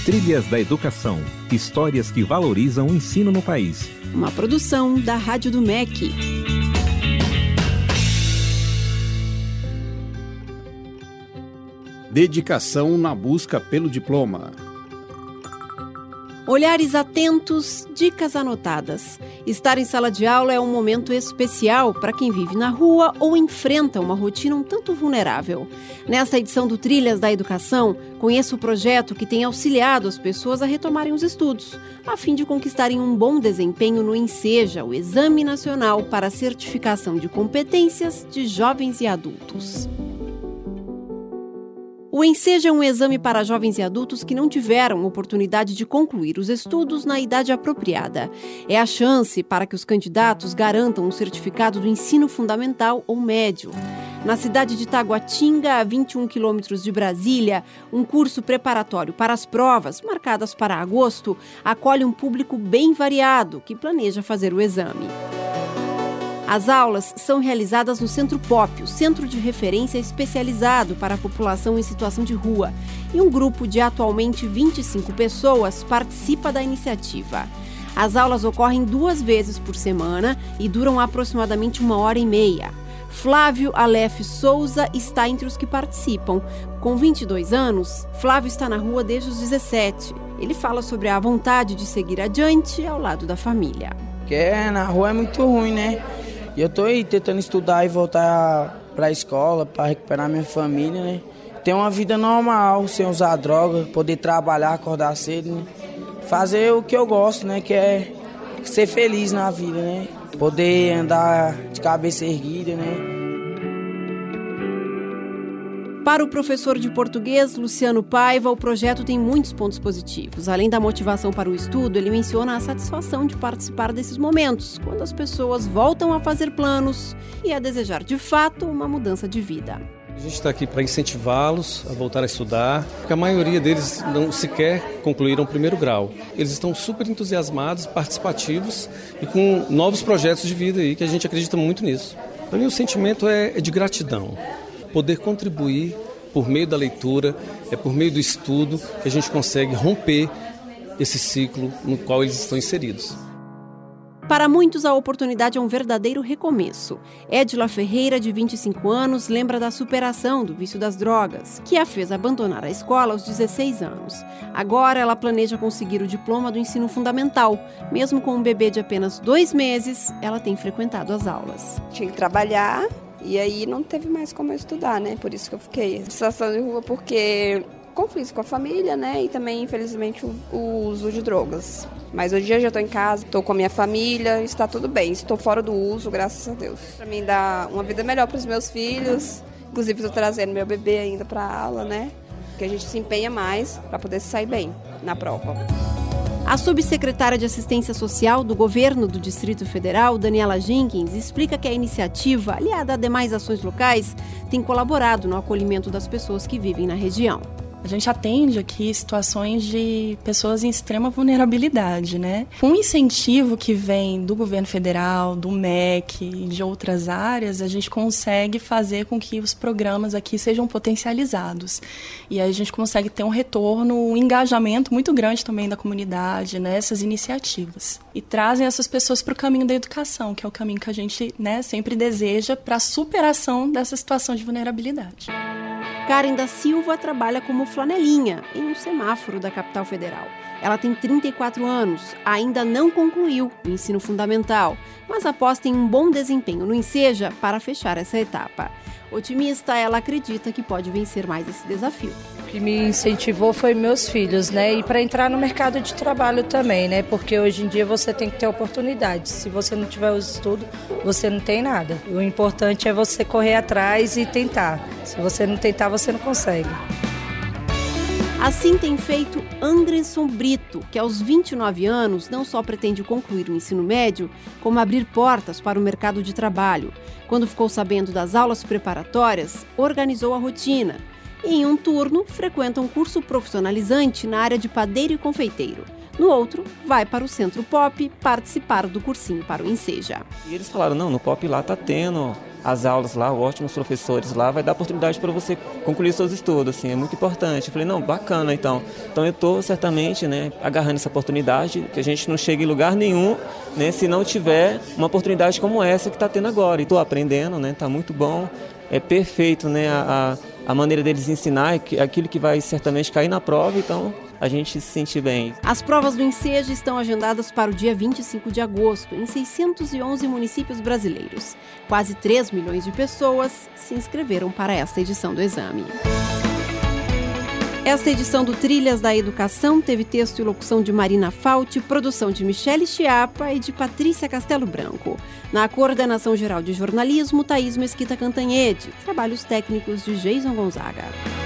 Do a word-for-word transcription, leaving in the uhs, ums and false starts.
Trilhas da Educação. Histórias que valorizam o ensino no país. Uma produção da Rádio do M E C. Dedicação na busca pelo diploma. Olhares atentos, dicas anotadas. Estar em sala de aula é um momento especial para quem vive na rua ou enfrenta uma rotina um tanto vulnerável. Nesta edição do Trilhas da Educação, conheça o projeto que tem auxiliado as pessoas a retomarem os estudos, a fim de conquistarem um bom desempenho no ENSEJA, o Exame Nacional para a Certificação de Competências de Jovens e Adultos. O ENSEJA é um exame para jovens e adultos que não tiveram oportunidade de concluir os estudos na idade apropriada. É a chance para que os candidatos garantam um certificado do ensino fundamental ou médio. Na cidade de Taguatinga, a vinte e um quilômetros de Brasília, um curso preparatório para as provas, marcadas para agosto, acolhe um público bem variado que planeja fazer o exame. As aulas são realizadas no Centro Pop, o centro de referência especializado para a população em situação de rua, e um grupo de atualmente vinte e cinco pessoas participa da iniciativa. As aulas ocorrem duas vezes por semana e duram aproximadamente uma hora e meia. Flávio Aleph Souza está entre os que participam. Com vinte e dois anos, Flávio está na rua desde os dezessete. Ele fala sobre a vontade de seguir adiante ao lado da família. Porque na rua é muito ruim, né? E eu tô aí tentando estudar e voltar para a escola, para recuperar minha família, né? Ter uma vida normal, sem usar droga, poder trabalhar, acordar cedo, né? Fazer o que eu gosto, né? Que é ser feliz na vida, né? Poder andar de cabeça erguida, né? Para o professor de português, Luciano Paiva, o projeto tem muitos pontos positivos. Além da motivação para o estudo, ele menciona a satisfação de participar desses momentos, quando as pessoas voltam a fazer planos e a desejar, de fato, uma mudança de vida. A gente está aqui para incentivá-los a voltar a estudar, porque a maioria deles não sequer concluíram o primeiro grau. Eles estão super entusiasmados, participativos e com novos projetos de vida aí, que a gente acredita muito nisso. Para mim, o sentimento é, é de gratidão. Poder contribuir por meio da leitura, é por meio do estudo que a gente consegue romper esse ciclo no qual eles estão inseridos. Para muitos, a oportunidade é um verdadeiro recomeço. Edila Ferreira, de vinte e cinco anos, lembra da superação do vício das drogas, que a fez abandonar a escola aos dezesseis anos. Agora, ela planeja conseguir o diploma do ensino fundamental. Mesmo com um bebê de apenas dois meses, ela tem frequentado as aulas. Tinha que trabalhar. E aí não teve mais como eu estudar, né? Por isso que eu fiquei. Situação de rua porque conflito com a família, né? E também, infelizmente, o, o uso de drogas. Mas hoje em dia eu já estou em casa, estou com a minha família, está tudo bem. Estou fora do uso, graças a Deus. Para mim dar uma vida melhor para os meus filhos. Inclusive estou trazendo meu bebê ainda para a aula, né? Porque a gente se empenha mais para poder sair bem na prova. A subsecretária de Assistência Social do Governo do Distrito Federal, Daniela Jenkins, explica que a iniciativa, aliada a demais ações locais, tem colaborado no acolhimento das pessoas que vivem na região. A gente atende aqui situações de pessoas em extrema vulnerabilidade, né? Com um incentivo que vem do governo federal, do M E C e de outras áreas, a gente consegue fazer com que os programas aqui sejam potencializados. E aí a gente consegue ter um retorno, um engajamento muito grande também da comunidade nessas iniciativas. E trazem essas pessoas para o caminho da educação, que é o caminho que a gente, né, sempre deseja para a superação dessa situação de vulnerabilidade. Karen da Silva trabalha como flanelinha em um semáforo da capital federal. Ela tem trinta e quatro anos, ainda não concluiu o ensino fundamental, mas aposta em um bom desempenho no ENSEJA para fechar essa etapa. Otimista, ela acredita que pode vencer mais esse desafio. O que me incentivou foi meus filhos, né? E para entrar no mercado de trabalho também, né? Porque hoje em dia você tem que ter oportunidade. Se você não tiver os estudos, você não tem nada. O importante é você correr atrás e tentar. Se você não tentar, você não consegue. Assim tem feito Anderson Brito, que aos vinte e nove anos não só pretende concluir o ensino médio, como abrir portas para o mercado de trabalho. Quando ficou sabendo das aulas preparatórias, organizou a rotina. E em um turno, frequenta um curso profissionalizante na área de padeiro e confeiteiro. No outro, vai para o Centro Pop participar do cursinho para o Enseja. E eles falaram, não, no Pop lá tá tendo as aulas lá, ótimos professores lá, vai dar oportunidade para você concluir seus estudos, assim, é muito importante. Eu falei, não, bacana, então. Então eu estou certamente, né, agarrando essa oportunidade, que a gente não chega em lugar nenhum, né, se não tiver uma oportunidade como essa que está tendo agora. E estou aprendendo, né, tá muito bom, é perfeito, né, a, a maneira deles ensinar, aquilo que vai certamente cair na prova, então a gente se sente bem. As provas do Enseja estão agendadas para o dia vinte e cinco de agosto, em seiscentos e onze municípios brasileiros. Quase três milhões de pessoas se inscreveram para esta edição do exame. Esta edição do Trilhas da Educação teve texto e locução de Marina Fauti, produção de Michele Chiapa e de Patrícia Castelo Branco. Na coordenação geral de jornalismo, Thaís Mesquita Cantanhede. Trabalhos técnicos de Jason Gonzaga.